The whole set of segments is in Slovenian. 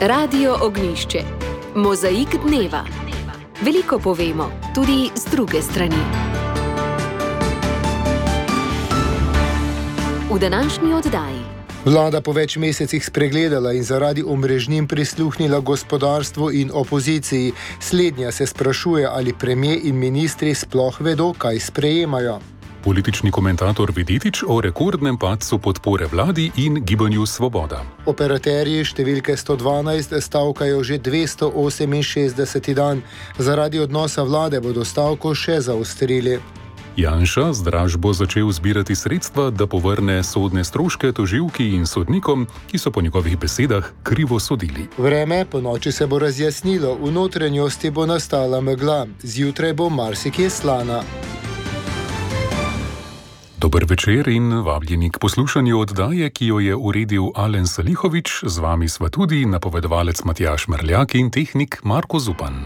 Radio Ognjišče. Mozaik dneva. Veliko povemo, tudi z druge strani. V današnji oddaji. Vlada po več mesecih spregledala in zaradi omrežnin prisluhnila gospodarstvu in opoziciji. Slednja se sprašuje, ali premijer in ministri sploh vedo, kaj sprejemajo. Politični komentator Videtič o rekordnem padcu podpore vladi in gibanju Svoboda. Operaterji številke 112 stavkajo že 268. dan. Zaradi odnosa vlade bodo stavko še zaostrili. Janša z dražbo začel zbirati sredstva, da povrne sodne stroške tožilki in sodnikom, ki so po njegovih besedah krivo sodili. Vreme po noči se bo razjasnilo, v notranjosti bo nastala megla, zjutraj bo marsikje slana. Dober večer in vabljeni k poslušanju oddaje, ki jo je uredil Alen Salihovič, z vami sva tudi napovedovalec Matjaž Merljak in tehnik Marko Zupan.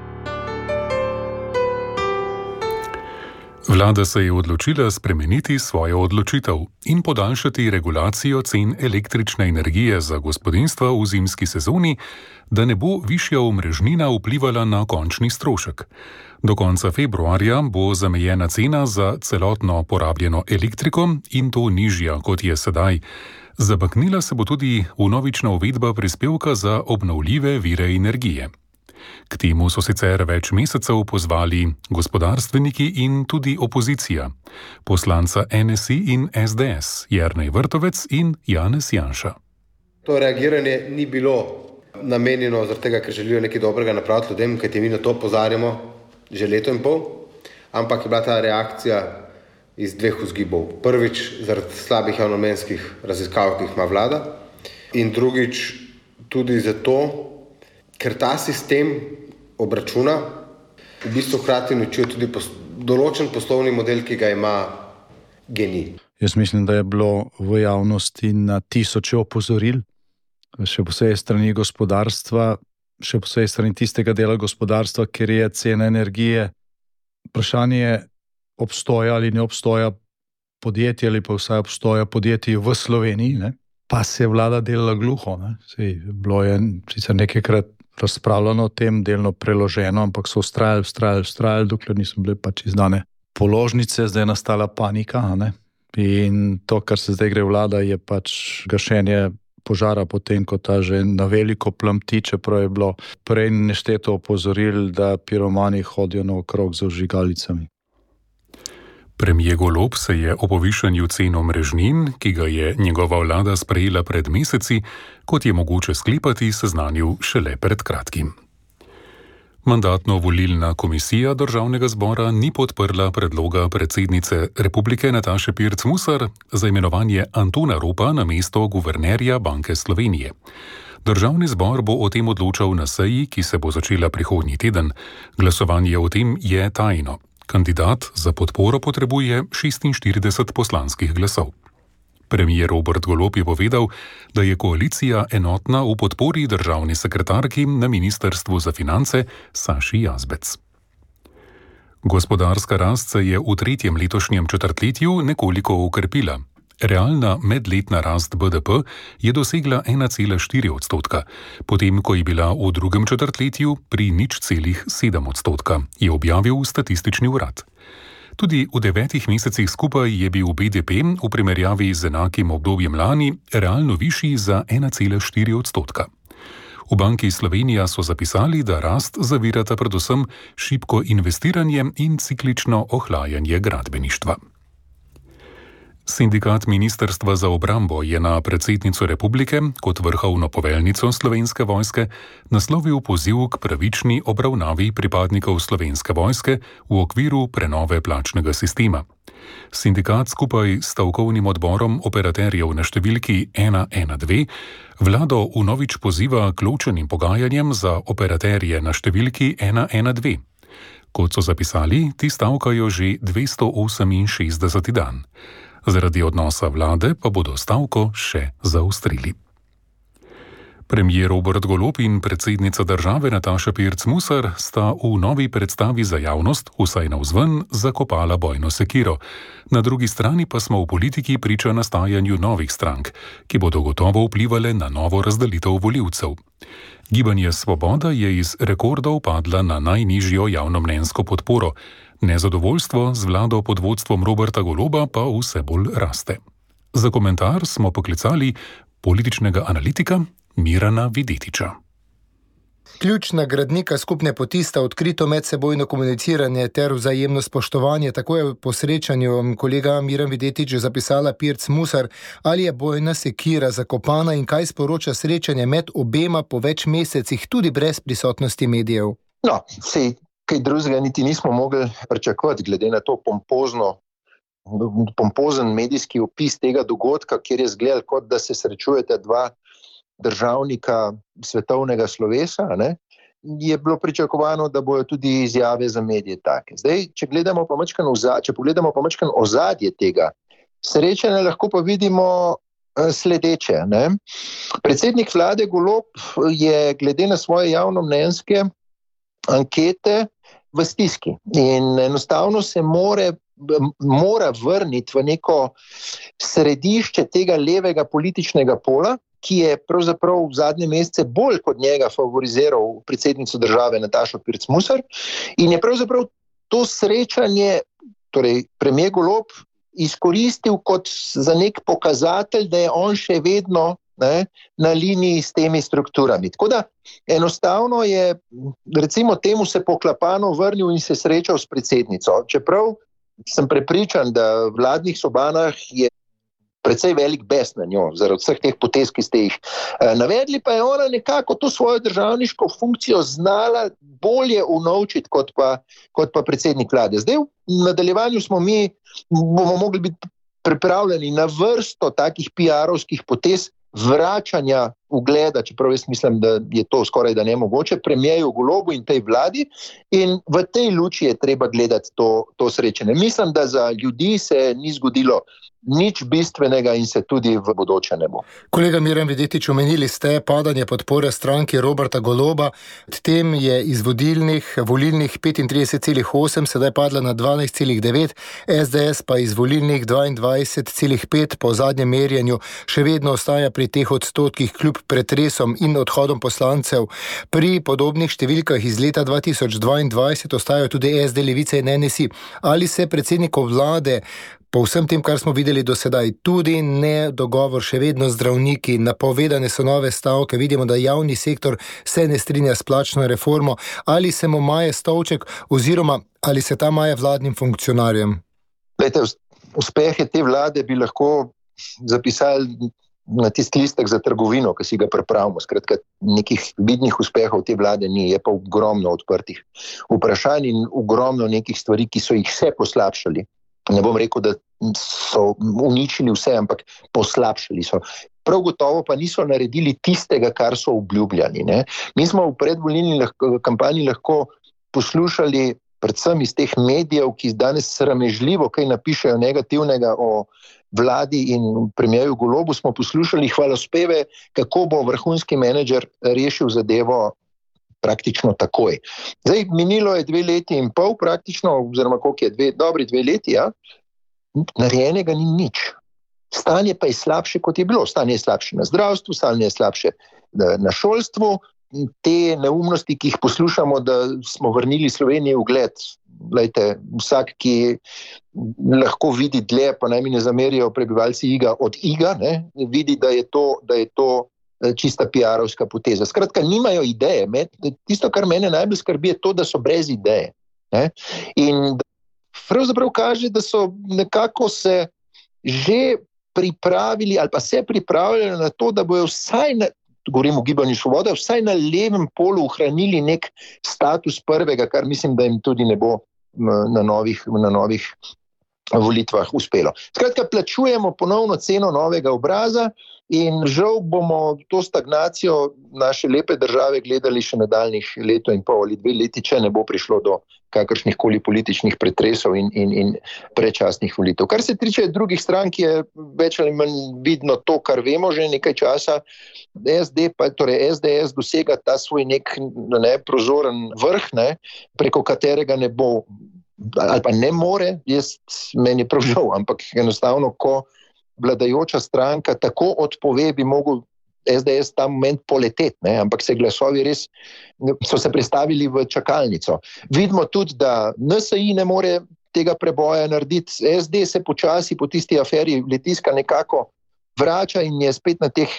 Vlada se je odločila spremeniti svojo odločitev in podaljšati regulacijo cen električne energije za gospodinjstva v zimski sezoni, da ne bo višja omrežnina vplivala na končni strošek. Do konca februarja bo zamejena cena za celotno porabljeno elektriko in to nižja, kot je sedaj. Zabaknila se bo tudi vnovična uvedba prispevka za obnovljive vire energije. K temu so sicer več mesecev pozvali gospodarstveniki in tudi opozicija, poslanca NSI in SDS, Jernej Vrtovec in Janez Janša. To reagiranje ni bilo namenjeno zaradi tega, ker želijo nekaj dobrega napraviti ljudem, kajti mi na to opozarjamo že leto in pol, ampak je bila ta reakcija iz dveh vzgibov. Prvič zaradi slabih javnomnenjskih raziskav, ki jih ima vlada, in drugič tudi zato, ker ta sistem obračuna v bistvu hkrati uničuje tudi določen poslovni model, ki ga ima GEN-I. Jaz mislim, da je bilo v javnosti na tisoče opozoril, še posebej strani gospodarstva, še posebej strani tistega dela gospodarstva, ker je cena energije. Vprašanje obstoja ali ne obstoja podjetje ali pa vsaj obstoja podjetje v Sloveniji, ne? Pa se je vlada delala gluho. Bilo je sicer nekajkrat razpravljeno o tem, delno preloženo, ampak so vztrajali, dokler niso bile pač izdane položnice, zdaj je nastala panika. Ne? In to, kar se zdaj gre vlada, je pač gašenje požara potem, ko ta že na veliko plamti, čeprav je bilo prej nešteto opozoril, da piromani hodijo naokrog z vžigalicami. Premier Golob se je o povišanju cen omrežnin, ki ga je njegova vlada sprejela pred meseci, kot je mogoče sklepati, seznanil šele pred kratkim. Mandatno-volilna komisija Državnega zbora ni podprla predloga predsednice Republike Nataše Pirc Musar za imenovanje Antona Ropa na mesto guvernerja Banke Slovenije. Državni zbor bo o tem odločal na seji, ki se bo začela prihodnji teden. Glasovanje o tem je tajno. Kandidat za podporo potrebuje 46 poslanskih glasov. Premier Robert Golob je povedal, da je koalicija enotna v podpori državni sekretarki na Ministrstvu za finance Saši Jazbec. Gospodarska rast se je v tretjem letošnjem četrtletju nekoliko okrepila. Realna medletna rast BDP je dosegla 1,4%, potem ko je bila v drugem četrtletju pri 0,7%, je objavil statistični urad. Tudi v 9 mesecih skupaj je bil BDP v primerjavi z enakim obdobjem lani realno višji za 1,4%. V Banki Slovenija so zapisali, da rast zavirata predvsem šibko investiranje in ciklično ohlajanje gradbeništva. Sindikat Ministrstva za obrambo je na predsednico republike kot vrhovno poveljnico Slovenske vojske naslovil poziv k pravični obravnavi pripadnikov Slovenske vojske v okviru prenove plačnega sistema. Sindikat skupaj s stavkovnim odborom operaterjev na številki 112 vlado vnovič poziva k ločenim pogajanjem za operaterje na številki 112. Kot so zapisali, ti stavkajo že 268. dan. Zaradi odnosa vlade pa bodo stavko še zaostrili. Premier Robert Golob in predsednica države Nataša Pirc Musar sta v novi predstavi za javnost, vsaj navzven, zakopala bojno sekiro. Na drugi strani pa smo v politiki priča nastajanju novih strank, ki bodo gotovo vplivale na novo razdelitev volivcev. Gibanje Svoboda je iz rekordov padla na najnižjo javnomnenjsko podporo. Nezadovoljstvo z vlado pod vodstvom Roberta Goloba pa vse bolj raste. Za komentar smo poklicali političnega analitika Mirana Videtiča. Ključna gradnika skupne poti sta odkrito medsebojno komuniciranje ter vzajemno spoštovanje. Tako je po srečanju kolega Miran Videtič zapisala Pirc Musar. Ali je bojna sekira zakopana in kaj sporoča srečanje med obema po več mesecih, tudi brez prisotnosti medijev? No, sej kaj drugega niti nismo mogli pričakovati, glede na to pompozen medijski opis tega dogodka, kjer je izgledalo, kot da se srečujete dva državnika svetovnega slovesa, ne, je bilo pričakovano, da bojo tudi izjave za medije take. Zdaj, če pogledamo pa malo ozadje tega srečanja, lahko pa vidimo sledeče. Ne. Predsednik vlade Golob je glede na svoje javnomnenjske ankete v stiski in enostavno se mora vrniti v neko središče tega levega političnega pola, ki je pravzaprav v zadnje mesece bolj kot njega favoriziral predsednico države Natašo Pirc Musar in je pravzaprav to srečanje, torej premier Golob, izkoristil kot za nek pokazatelj, da je on še vedno na liniji s temi strukturami. Tako da enostavno je, recimo temu, se poklapano vrnil in se srečal s predsednico. Čeprav sem prepričan, da v vladnih sobanah je precej velik bes na njo, zaradi vseh teh potez, ki ste jih navedli, pa je ona nekako to svojo državniško funkcijo znala bolje unovčiti kot pa predsednik vlade. Zdaj v nadaljevanju bomo mogli biti pripravljeni na vrsto takih PR-ovskih potez vračanja ugleda, čeprav jaz mislim, da je to skoraj da nemogoče, premierju Golobu in tej vladi, in v tej luči je treba gledati to srečanje. Mislim, da za ljudi se ni zgodilo nič bistvenega in se tudi v bodoče ne bo. Kolega Miran Videtič, omenili ste padanje podpore stranki Roberta Goloba. Tem je iz volilnih 35,8 sedaj padla na 12,9, SDS pa iz volilnih 22,5 po zadnjem merjenju še vedno ostaja pri teh odstotkih kljub pretresom in odhodom poslancev. Pri podobnih številkah iz leta 2022 ostajajo tudi SD, Levica in NSI. Ali se predsednikov vlade po vsem tem, kar smo videli do sedaj, tudi ne dogovor še vedno z zdravniki, napovedane so nove stavke, vidimo, da javni sektor se ne strinja s plačno reformo, ali se mu maje stolček oziroma ali se ta maje vladnim funkcionarjem? Glejte, uspehe te vlade bi lahko zapisali na tisti listek za trgovino, ki si ga pripravimo. Skratka, nekih vidnih uspehov te vlade ni, je pa ogromno odprtih vprašanj in ogromno nekih stvari, ki so jih vse poslabšali. Ne bom rekel, da so uničili vse, ampak poslabšali so. Prav gotovo pa niso naredili tistega, kar so obljubljali. Ne? Mi smo v predvolilni kampanji lahko poslušali predvsem iz teh medijev, ki danes sramežljivo kaj napišejo negativnega o vladi in premierju Golobu, smo poslušali hvalospeve, kako bo vrhunski menedžer rešil zadevo praktično takoj. Zdaj, minilo je 2 leti in pol praktično, oziroma koliko je, dobri 2 leti, ja, narejenega ni nič. Stanje pa je slabše, kot je bilo. Stanje je slabše na zdravstvu, stanje je slabše na šolstvu. Te neumnosti, ki jih poslušamo, da smo vrnili Sloveniji ugled. Glejte, vsak, ki lahko vidi dlje, pa naj mi ne zamerijo prebivalci Iga od Iga, ne, vidi, da je to čista PR-ovska poteza. Skratka, nimajo ideje. Tisto, kar mene najbolj skrbi, je to, da so brez ideje. Ne? In pravzaprav kaže, da so nekako se že pripravili ali pa se pripravljali na to, da bojo vsaj govorim o Gibanju Svoboda, vsaj na levem polu ohranili nek status prvega, kar mislim, da jim tudi ne bo na novih volitvah uspelo. Skratka, plačujemo ponovno ceno novega obraza in žal bomo to stagnacijo naše lepe države gledali še nadaljnjih 1,5 ali 2 leti, če ne bo prišlo do kakršnihkoli političnih pretresov in predčasnih volitev. Kar se tiče drugih strank, je več ali manj vidno to, kar vemo že nekaj časa. SDS dosega ta svoj nek prozoren vrh, preko katerega ne bo ali pa ne more, meni je prav žal, ampak enostavno, ko vladajoča stranka tako odpove, bi mogel SDS ta moment poleteti, ampak se glasovi res so se prestavili v čakalnico. Vidimo tudi, da NSI ne more tega preboja narediti, SD se počasi po tisti aferi Litijska nekako vrača in je spet na teh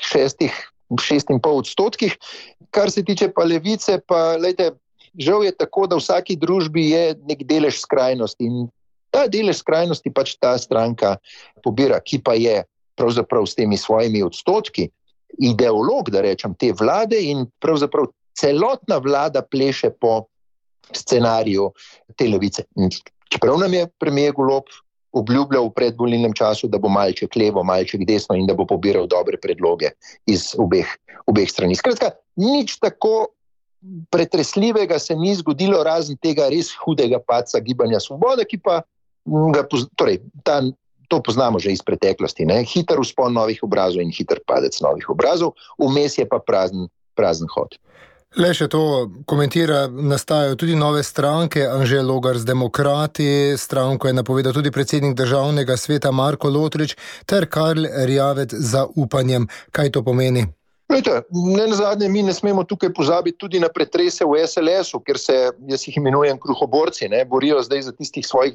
6,5%. Kar se tiče pa Levice, pa lejte, žal je tako, da v vsaki družbi je nek delež skrajnosti in ta delež skrajnosti pač ta stranka pobira, ki pa je pravzaprav s temi svojimi odstotki ideolog, da rečem, te vlade in pravzaprav celotna vlada pleše po scenariju te Levice. Čeprav nam je premier Golob obljubljal v predvolilnem času, da bo malček levo, malček desno in da bo pobiral dobre predloge iz obeh strani. Skratka, nič tako pretresljivega se ni zgodilo razen tega res hudega padca Gibanja Svoboda, ki pa to poznamo že iz preteklosti. Hiter vzpon novih obrazov in hiter padec novih obrazov, vmes je pa prazen hod. Le še to komentira, nastajajo tudi nove stranke, Anže Logar z Demokrati, stranko je napovedal tudi predsednik državnega sveta Marko Lotrič ter Karl Erjavec za Upanjem. Kaj to pomeni? Nenazadnje mi ne smemo tukaj pozabiti tudi na pretrese v SLS-u, ker se, jaz jih imenujem kruhoborci, borijo zdaj za tistih svojih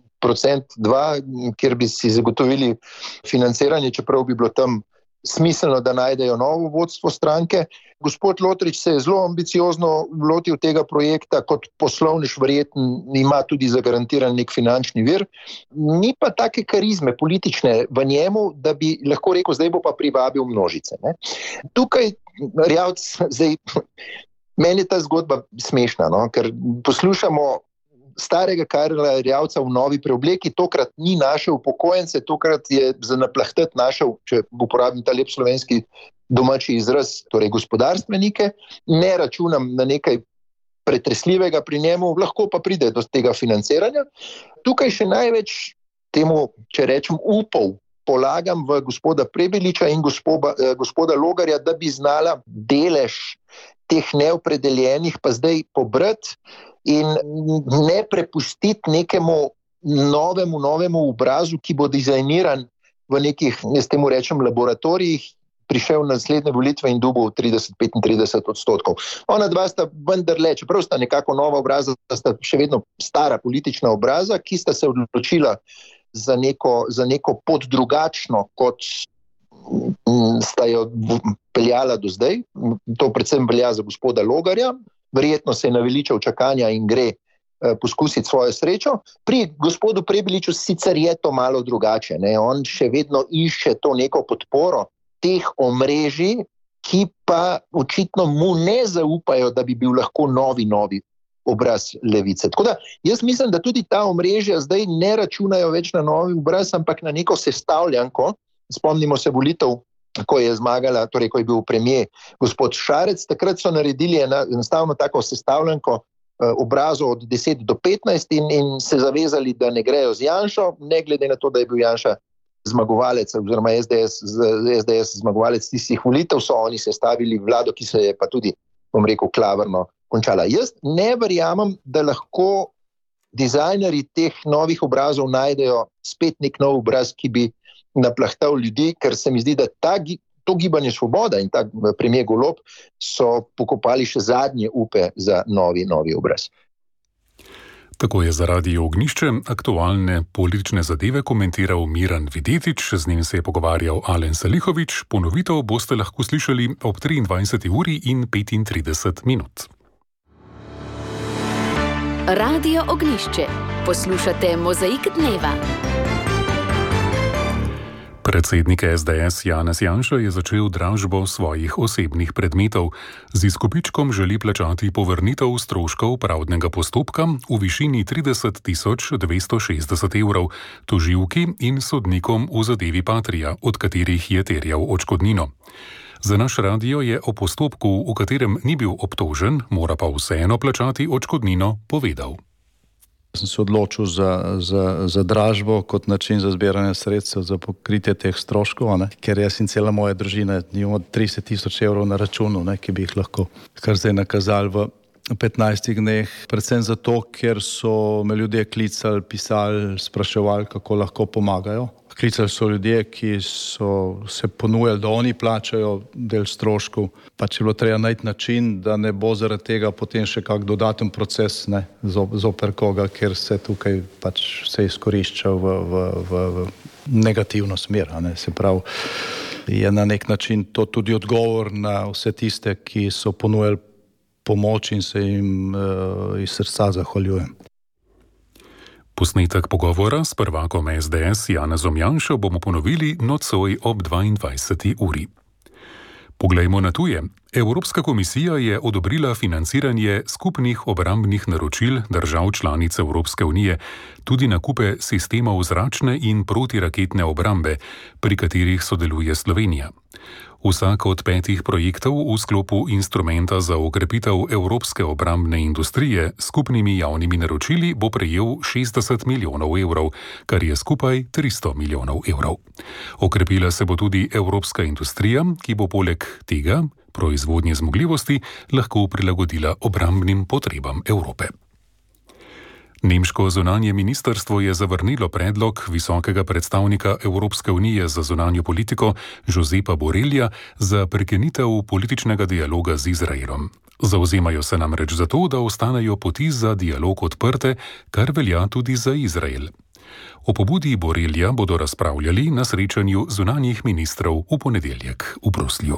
1-2%, kjer bi si zagotovili financiranje, čeprav bi bilo tam smiselno, da najdejo novo vodstvo stranke. Gospod Lotrič se je zelo ambiciozno lotil tega projekta, kot poslovnež verjetno ima tudi zagarantiran nek finančni vir. Ni pa take karizme politične v njemu, da bi lahko rekel, zdaj bo pa privabil množice. Tukaj, zdaj, meni je ta zgodba smešna, ker poslušamo starega Karla Erjavca v novi preobleki, tokrat ni našel upokojence, tokrat je za naplahtati našel, če uporabim ta lep slovenski domači izraz, torej gospodarstvenike. Ne računam na nekaj pretresljivega pri njemu, lahko pa pride do tega financiranja. Tukaj še največ temu, če rečem, upov polagam v gospoda Prebiliča in gospoda Logarja, da bi znala delež teh neopredeljenih pa zdaj pobrati in ne prepustiti nekemu novemu obrazu, ki bo dizajniran v nekih, jaz temu rečem, laboratorijih, prišel na naslednje volitve in dobil 30-35%. Ona dva sta vendarle, čeprav sta nekako nova obraza, sta še vedno stara politična obraza, ki sta se odločila za neko pot drugačno, kot sta jo peljala do zdaj. To predvsem velja za gospoda Logarja. Verjetno se je naveličal čakanja in gre poskusiti svojo srečo. Pri gospodu Prebiliču sicer je to malo drugače. On še vedno išče to neko podporo teh omrežij, ki pa očitno mu ne zaupajo, da bi bil lahko novi obraz Levice. Tako da jaz mislim, da tudi ta omrežja zdaj ne računajo več na novi obraz, ampak na neko sestavljanko. Spomnimo se volitev, ko je zmagala, torej ko je bil premier gospod Šarec, takrat so naredili enostavno tako sestavljanko obrazov od 10 do 15 in se zavezali, da ne grejo z Janšo, ne glede na to, da je bil Janša zmagovalec oziroma SDS zmagovalec tistih volitev, so oni sestavili vlado, ki se je pa tudi, bom rekel, klavrno končala. Jaz ne verjamem, da lahko dizajnerji teh novih obrazov najdejo spet nek nov obraz, ki bi naplahtal ljudi, ker se mi zdi, da to Gibanje Svoboda in ta premier Golob so pokopali še zadnje upe za novi obraz. Tako je za Radio Ognjišče aktualne politične zadeve komentiral Miran Videtič, z njim se je pogovarjal Alen Salihovič. Ponovitev boste lahko slišali ob 23:35. Radio Ognjišče. Poslušate Mozaik dneva. Predsednik SDS Janez Janša je začel dražbo svojih osebnih predmetov. Z izkupičkom želi plačati povrnitev stroškov pravdnega postopka v višini 30.260 evrov tožilki in sodnikom v zadevi Patria, od katerih je terjal odškodnino. Za naš radio je o postopku, v katerem ni bil obtožen, mora pa vseeno plačati odškodnino, povedal. Sem se odločil za dražbo kot način za zbiranje sredstev za pokritje teh stroškov, ker jaz in cela moja družina imamo 30.000 evrov na računu, ki bi jih lahko kar zdaj nakazali v 15 dneh. Predvsem zato, ker so me ljudje klicali, pisali, spraševali, kako lahko pomagajo. Klicali so ljudje, ki so se ponujali, da oni plačajo del stroškov. Pač je bilo treba najti način, da ne bo zaradi tega potem še kak dodaten proces, ne, zoper koga, ker se tukaj pač vse izkorišča v negativno smer. Ne. Se pravi, je na nek način to tudi odgovor na vse tiste, ki so ponujali pomoč in se jim iz srca zahvaljujem. Posnetek pogovora s prvakom SDS Janezom Janšo bomo ponovili nocoj ob 22. uri. Poglejmo na tuje. Evropska komisija je odobrila financiranje skupnih obrambnih naročil držav članic Evropske unije, tudi nakupe sistemov zračne in protiraketne obrambe, pri katerih sodeluje Slovenija. Vsak od 5 projektov v sklopu instrumenta za okrepitev evropske obrambne industrije s skupnimi javnimi naročili bo prejel 60 milijonov evrov, kar je skupaj 300 milijonov evrov. Okrepila se bo tudi evropska industrija, ki bo poleg tega proizvodnje zmogljivosti lahko prilagodila obrambnim potrebam Evrope. Nemško zunanje ministrstvo je zavrnilo predlog visokega predstavnika Evropske unije za zunanjo politiko Josepa Borrellja za prekinitev političnega dialoga z Izraelom. Zavzemajo se namreč za to, da ostanejo poti za dialog odprte, kar velja tudi za Izrael. O pobudi Borrellja bodo razpravljali na srečanju zunanjih ministrov v ponedeljek v Bruslju.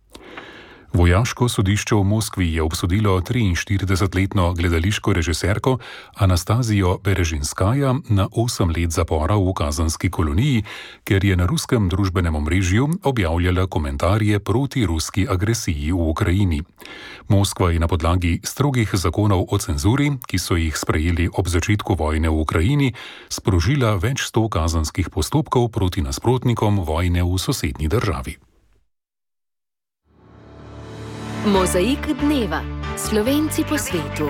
Vojaško sodišče v Moskvi je obsodilo 43-letno gledališko režiserko Anastazijo Berežinskaja na 8 let zapora v kazenski koloniji, ker je na ruskem družbenem omrežju objavljala komentarje proti ruski agresiji v Ukrajini. Moskva je na podlagi strogih zakonov o cenzuri, ki so jih sprejeli ob začetku vojne v Ukrajini, sprožila več 100 kazenskih postopkov proti nasprotnikom vojne v sosednji državi. Mozaik dneva. Slovenci po svetu.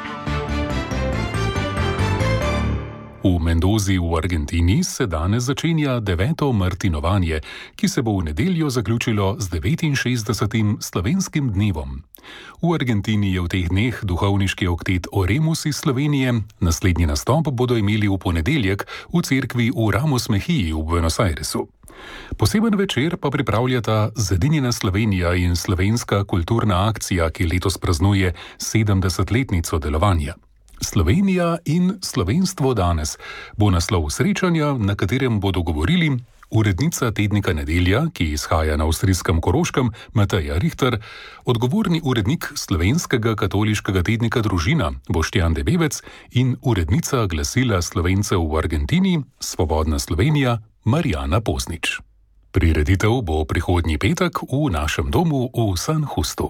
V Mendozi v Argentini se danes začenja 9. martinovanje, ki se bo v nedeljo zaključilo z 69. slovenskim dnevom. V Argentini je v teh dneh duhovniški oktet Oremus iz Slovenije, naslednji nastop bodo imeli v ponedeljek v cerkvi v Ramos Mejiji v Buenos Airesu. Poseben večer pa pripravljata Zedinjena Slovenija in Slovenska kulturna akcija, ki letos praznuje 70-letnico delovanja. Slovenija in slovenstvo danes bo naslov srečanja, na katerem bodo govorili urednica tednika Nedelja, ki izhaja na avstrijskem Koroškem, Mateja Richter, odgovorni urednik slovenskega katoliškega tednika Družina, Boštjan Debevec, in urednica glasila Slovencev v Argentini, Svobodna Slovenija, Marjana Poznič. Prireditev bo prihodnji petek v našem domu v San Justu.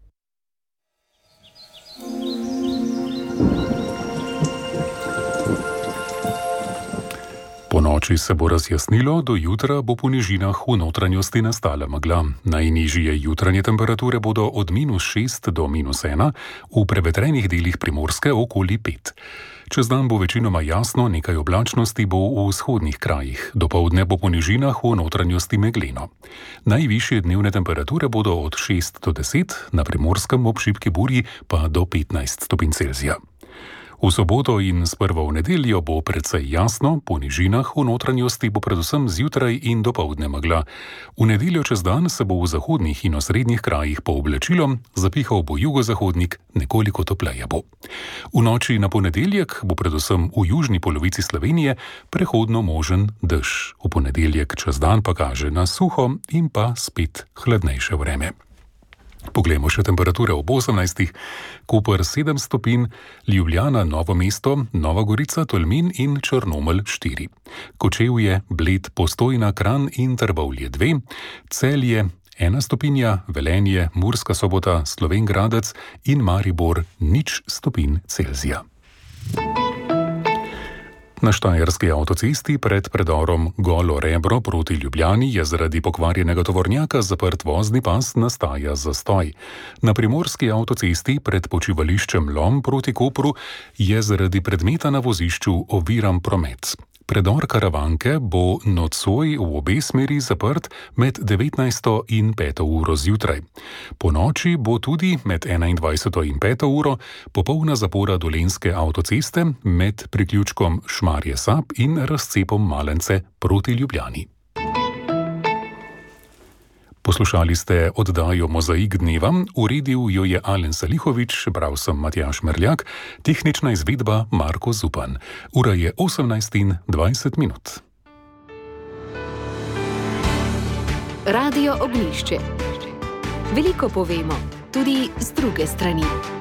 Po noči se bo razjasnilo, do jutra bo po nižinah v notranjosti nastala megla. Najnižje jutranje temperature bodo od -6 do -1, v prevetrenih delih Primorske okoli 5. Čez dan bo večinoma jasno, nekaj oblačnosti bo v vzhodnih krajih. Dopoldne bo po nižinah v notranjosti megleno. Najvišje dnevne temperature bodo od 6 do 10, na Primorskem ob šibki burji pa do 15 stopinj Celzija. V soboto in sprva v nedeljo bo precej jasno, po nižinah v notranjosti bo predvsem zjutraj in dopoldne megla. V nedeljo čez dan se bo v zahodnih in osrednjih krajih pooblačilo, zapihal bo jugozahodnik, nekoliko topleje bo. V noči na ponedeljek bo predvsem v južni polovici Slovenije prehodno možen dež. V ponedeljek čez dan pa kaže na suho in pa spet hladnejše vreme. Poglejmo še temperature ob 18. Koper 7 stopinj, Ljubljana, Novo mesto, Nova Gorica, Tolmin in Črnomelj 4. Kočevje, Bled, Postojna, Kranj in Trbovlje 2. Celje 1 stopinja, Velenje, Murska Sobota, Slovenj Gradec in Maribor 0 stopinj Celzija. Na Štajerski avtocesti pred predorom Golo Rebro proti Ljubljani je zaradi pokvarjenega tovornjaka zaprt vozni pas, nastaja zastoj. Na Primorski avtocesti pred počivališčem Lom proti Kopru je zaradi predmeta na vozišču oviran promet. Predor Karavanke bo nocoj v obe smeri zaprt med 19. in 5. uro zjutraj. Po noči bo tudi med 21. in 5. uro popolna zapora Dolenjske avtoceste med priključkom Šmarje-Sap in razcepom Malence proti Ljubljani. Poslušali ste oddajo Mozaik dneva, uredil jo je Alen Salihovič, bral sem Matjaž Merljak, tehnična izvedba Marko Zupan. Ura je 18:20. Radio Ognjišče. Veliko povemo, tudi z druge strani.